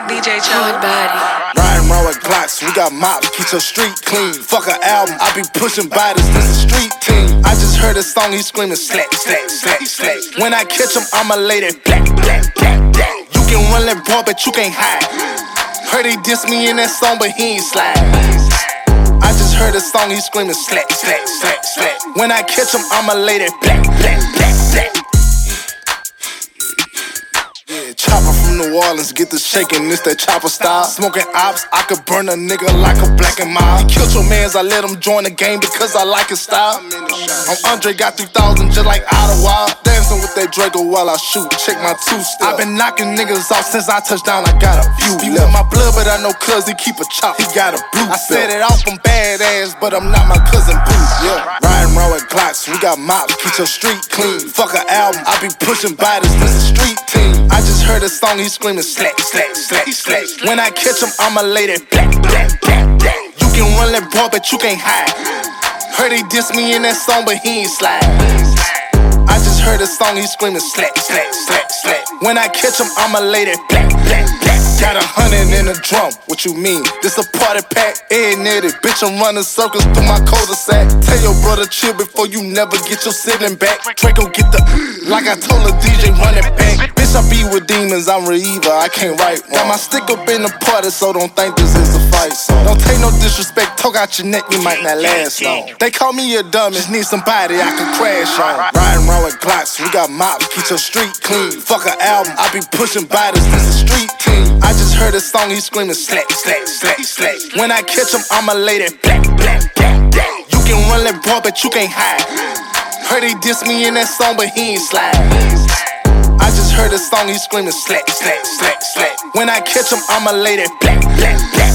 DJ Chud Body. Riding around with Glocks, we got mops, keep your street clean. Fuck an album, I be pushing bodies, this a street team. I just heard a song, he screaming slack, slack, slack, slack. When I catch him, I'ma lay that black, black, black, black. You can run that ball, but you can't hide. Heard he diss me in that song, but he ain't slide. I just heard a song, he screaming slack, slack, slack, slack. When I catch him, I'ma lay that black, black, black, black. Yeah, chopper from New Orleans, get the shaking, it's that chopper style. Smoking ops, I could burn a nigga like a black and mild. He killed your mans, I let him join the game because I like his style. I'm Andre, got 3,000 just like Ottawa. Dancing with that Draco while I shoot, check my two-step. I been knocking niggas off since I touched down, I got a few. He with my blood, but I know cuz he keep a chop, he got a blue. I said it off, I'm badass, but I'm not my cousin Blue. Yeah, riding around with Glocks, we got mops, keep your street clean. Fuck an album, I be pushing bodies, this a street team. I just heard a song, he screaming slack, slack, slack, slack. When I catch him, I'ma lay that black, black, black, black. You can run that ball, but you can't hide. Heard he diss me in that song, but he ain't slide. I just heard a song, he screaming slack, slack, slack, slack. When I catch him, I'ma lay that black, black, black. Got 100 in a drum, what you mean? This a party pack, ain't it? Bitch, I'm running circles through my cul-de-sac. Tell your brother chill before you never get your sibling back. Draco get the, like I told a DJ, run it back. Bitch, I be with demons, I'm Reiva, I can't write. Got my stick up in the party, so don't think this is a fight song. Don't take no disrespect, talk out your neck, you might not last long. They call me a dummy, just need somebody I can crash on. Riding around with Glocks, we got mops, keep your street clean. Fuck an album, I be pushing bodies, this a street team. I just heard a song, he screaming slack, slack, slack, slack. When I catch him, I'ma lay that black, black, black, black. You can run that ball, but you can't hide. Heard he diss me in that song, but he ain't slide. I just heard a song, he screaming slack, slack, slack, slack. When I catch him, I'ma lay that black, black, black.